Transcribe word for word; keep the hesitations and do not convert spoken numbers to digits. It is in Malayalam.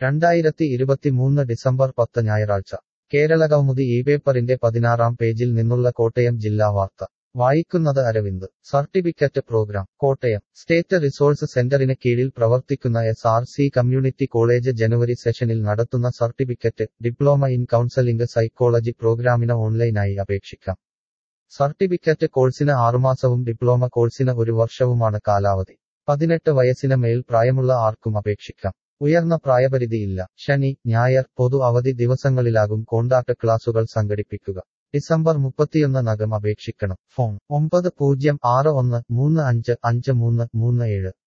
രണ്ടായിരത്തി ഇരുപത്തിമൂന്ന് ഡിസംബർ പത്ത് ഞായറാഴ്ച കേരളകൗമുദി ഈ പേപ്പറിന്റെ പതിനാറാം പേജിൽ നിന്നുള്ള കോട്ടയം ജില്ലാ വാർത്ത വായിക്കുന്നത് Aravind. Certificate programme Kottayam state resource സെന്ററിന് കീഴിൽ പ്രവർത്തിക്കുന്ന S R C community college ജനുവരി സെഷനിൽ നടത്തുന്ന certificate diploma in counselling psychology പ്രോഗ്രാമിന് ഓൺലൈനായി അപേക്ഷിക്കാം. സർട്ടിഫിക്കറ്റ് കോഴ്സിന് ആറുമാസവും ഡിപ്ലോമ കോഴ്സിന് ഒരു വർഷവുമാണ് കാലാവധി. പതിനെട്ട് വയസ്സിന് മേൽ പ്രായമുള്ള ആർക്കും അപേക്ഷിക്കാം. ഉയർന്ന പ്രായപരിധിയില്ല. ശനി, ഞായർ, പൊതു അവധി ദിവസങ്ങളിലാകും കോണ്ടാക്ട് ക്ലാസുകൾ സംഘടിപ്പിക്കുക. ഡിസംബർ മുപ്പത്തിയൊന്ന് നകം അപേക്ഷിക്കണം. ഫോൺ ഒമ്പത് പൂജ്യം ആറ് ഒന്ന് മൂന്ന് അഞ്ച് അഞ്ച് മൂന്ന് മൂന്ന് ഏഴ്.